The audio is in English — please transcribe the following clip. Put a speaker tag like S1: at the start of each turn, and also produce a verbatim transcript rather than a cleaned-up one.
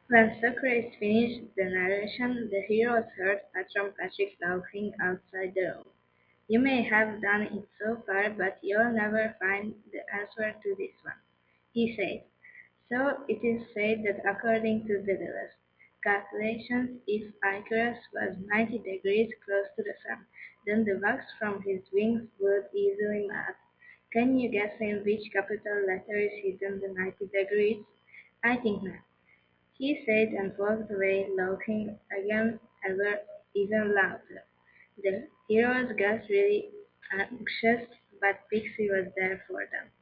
S1: When Socrates finished the narration, the heroes heard Patron Patrick laughing outside the room. You may have done it so far, but you'll never find the answer to this one, he said. So it is said that according to Daedalus' calculations, if Icarus was ninety degrees close to the sun, then the wax from his wings would easily melt. Can you guess in which capital letter is hidden the ninety degrees? I think not. He said and walked away, laughing again ever even louder. The heroes got really anxious, but Pixie was there for them.